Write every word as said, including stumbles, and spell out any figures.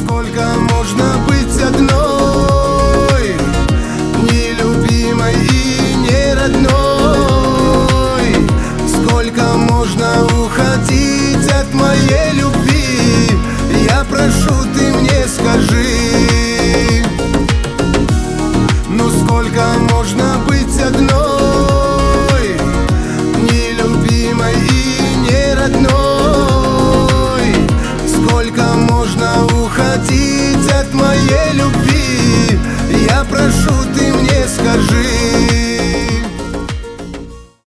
сколько можно быть одной, нелюбимой и не родной? Сколько можно уходить от моей любви? Я прошу, ты мне скажи. Ну сколько можно быть одной, нелюбимой и не родной? Сколько можно уходить от моей любви? Я прошу, ты мне скажи.